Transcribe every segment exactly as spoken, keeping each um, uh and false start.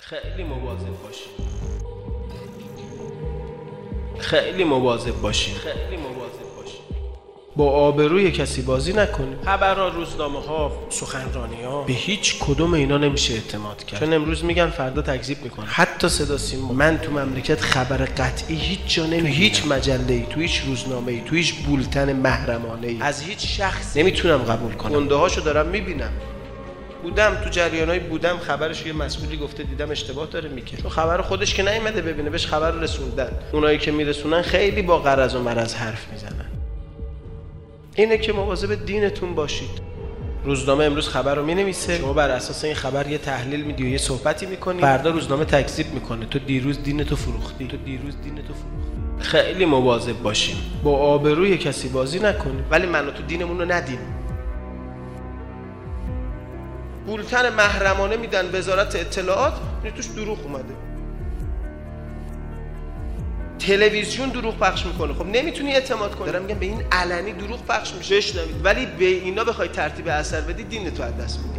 خیلی مواظب باشین. خیلی مواظب باشین. خیلی مواظب باشین. با آبروی کسی بازی نکنید. خبرها، روزنامه‌ها، سخنرانی‌ها، به هیچ کدوم اینا نمیشه اعتماد کرد. چون امروز میگن فردا تکذیب میکنن. حتی صدا سیما. من تو مملکت خبر قطعی هیچ جا نمیبینم. تو هیچ مجله‌ای، تو هیچ روزنامه‌ای، تو هیچ بولتن محرمانه‌ای از هیچ شخص نمیتونم قبول کنم. گنده‌هاشو دارم میبینم. بودم تو جریانای بودم، خبرش یه مسئولی گفته دیدم اشتباه داره میگه، چون خبر خودش که نیومده ببینه، بهش خبر رسوندن. اونایی که میرسونن خیلی با غرض و مرض حرف میزنن. اینه که مواظب دینتون باشید. روزنامه امروز خبر رو مینویسه، شما بر اساس این خبر یه تحلیل میدی و یه صحبتی میکنی، فردا روزنامه تکذیب میکنه تو دیروز دینتو فروختی. تو دیروز دینتو فروختی. خیلی مواظب باشیم. با آبروی کسی بازی نکنیم. ولی منو تو دینمون رو ندیم. بولتن محرمانه میدن وزارت اطلاعات، این توش دروغ اومده. تلویزیون دروغ پخش میکنه. خب نمیتونی اعتماد کنی. دارم میگم به این علنی دروغ پخش میشه، بشنوید. ولی به اینا بخوای ترتیب اثر بدی، دینتو از دست میدی.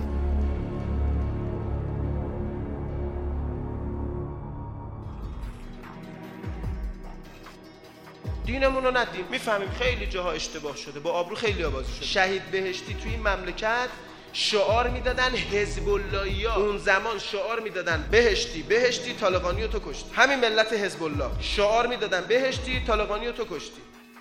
دینمون رو ندیم. میفهمیم خیلی جاها اشتباه شده، با آبرو خیلی آبازی شده. شهید بهشتی توی این مملکت شعار میدادن حزب اللهیا. اون زمان شعار میدادن بهشتی بهشتی طالقانی رو تو کشتی. همین ملت حزب الله شعار میدادن بهشتی طالقانی رو تو کشتی.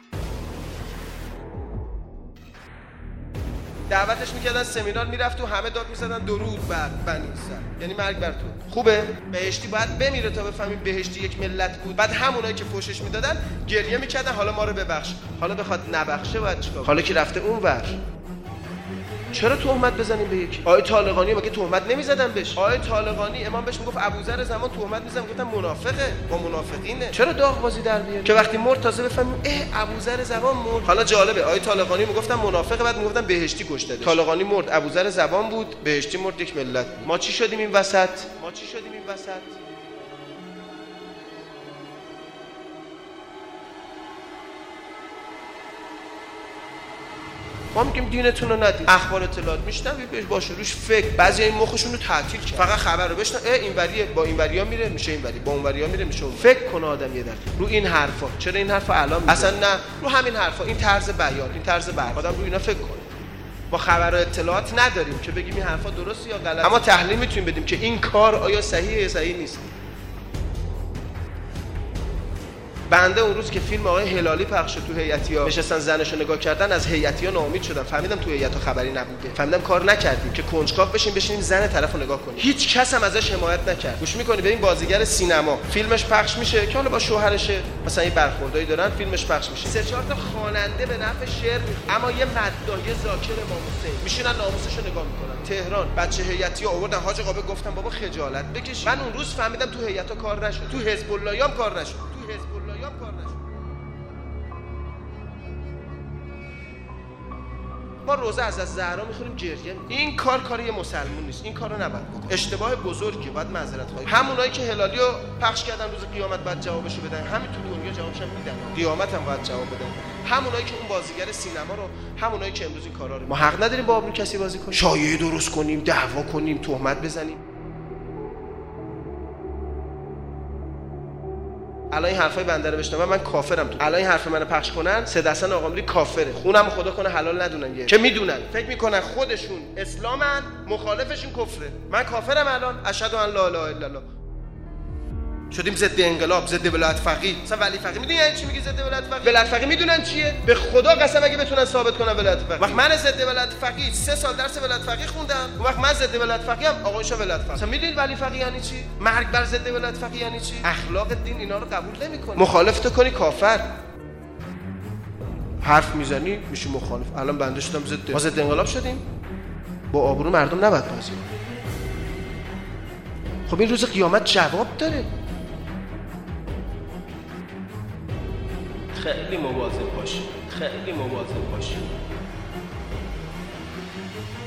دعوتش میکردن سمینار، میرفت و همه داد میزدن درود بر بنی اسرائیل، یعنی مرگ بر تو. خوبه؟ بهشتی باید بمیره تا بفهمیم بهشتی یک ملت بود. بعد همونایی که فوشش میدادن گریه میکردن حالا ما رو ببخش. حالا بخواد نبخشه باید چیکار؟ حالا که رفته اونور، چرا تهمت بزنیم به یکی؟ آقای طالقانی مگه تهمت نمیزدن بهش؟ آقای طالقانی امام بهش میگفت ابوذر زمان تهمت میزنن، میگفتن منافقه، با منافقینه. چرا داغ بازی در بیاره که وقتی مرد تازه بفهمیم اه ابوذر زمان مرد؟ حالا جالبه، آقای طالقانی میگفتن منافقه، بعد میگفتن بهشتی کشته. طالقانی مرد، ابوذر زمان بود، بهشتی مرد، یک ملت بود. ما چی شدیم این وسط؟ ما چی شدیم این وسط؟ ما میگیم دینتون رو ندید. اخبار اطلاعات میشنوی بهش باشه روش فکر. بعضی این مخشون رو تعطیل کرد، فقط خبر رو بشنو، اه اینوریه با اینوریا میره میشه اینوری، با اونوریا میره میشه اون. فکر کنه آدم یه دقیقه رو این حرفا. چرا این حرفا الان میزنه؟ اصلا نه، رو همین حرفا، این طرز بیان، این طرز برخورد، آدم رو اینا فکر کنه. با خبر و اطلاعات نداریم که بگیم این حرفا درسته یا غلط، اما تحلیل میتونیم بدیم که این کار آیا صحیحه یا صحیح نیست. بنده اون روز که فیلم آقای هلالی پخش شد، تو هیئتی‌ها نشستن زنشو نگاه کردن، از هیئتی‌ها ناامید شدم. فهمیدم تو هیئت‌ها خبری نبوده. فهمیدم کار نکردیم که کنجکاو بشیم بشینیم زن طرفو نگاه کنیم. هیچ کس هم ازش حمایت نکرد. گوش می‌کنی به این بازیگر سینما، فیلمش پخش میشه که حالا با شوهرشه مثلا این برخوردایی دارن، فیلمش پخش میشه، سه چهار تا خواننده به نفع شعر میخونن، اما یه مداح ذاکر امام حسین میشینن ناموسشو نگاه میکنن. تهران بچه هیئتی‌ها آوردن حاج قابه، گفتم بابا خجالت بکش. من اون روز فهمیدم تو هیئت‌ها کار نشد، تو حزب اللهیام کار نشد، تو حزب اللهیام کار نشد. ما روزه از از زهرا میخوریم گریه. این کار کار یه مسلمون نیست، این کارو نباید بکنه. اشتباه بزرگی، باید معذرت خواهی. همونایی که هلالیو پخش کردن روز قیامت بعد جوابشو بدن، همین تو دنیا جوابش هم میدن، قیامت هم باید جواب بدن. همونایی که اون بازیگر سینما رو، همونایی که امروز این کارا رو، ما حق نداریم با آبرو کسی بازی کنیم، شایعه درست کنیم، دعوا کنیم، تهمت بزنیم. الان این حرفای بنده رو بشنوم من کافرم. تو الان این حرف منو پخش کنن، سید حسن آقامیری کافره، خونم خدا کنه حلال ندونن یه. که میدونن، فکر میکنن خودشون اسلامن، مخالفشون کفره. من کافرم الان، اشهد ان لا اله الا الله. شدیم ضد انقلاب، ضد ولایت فقیه. مثلا ولی فقیه میدونی یعنی چی؟ میگه ضد ولایت فقیه. ولایت فقیه میدونن چیه؟ به خدا قسم اگه بتونن ثابت کنن ولایت فقیه. وقت من ضد ولایت فقیه سه سال درس ولایت فقیه خوندم، اون وقت من ضد ولایت فقیه ام، آقایش ولایت فقیه. مثلا میدونید ولی فقیه یعنی چی؟ مرگ بر ضد ولایت فقیه یعنی چی؟ اخلاق دین اینا رو قبول نمیکنه. مخالف تو کنی کافر. حرف میزنی میشی مخالف. الان بنده شدم ضد، ما ضد انقلاب شدیم. با آبرو مردم نباید بازی کنن. خب این روز قیامت جواب داره. خیلی مواظب باشی. خیلی مواظب باشی.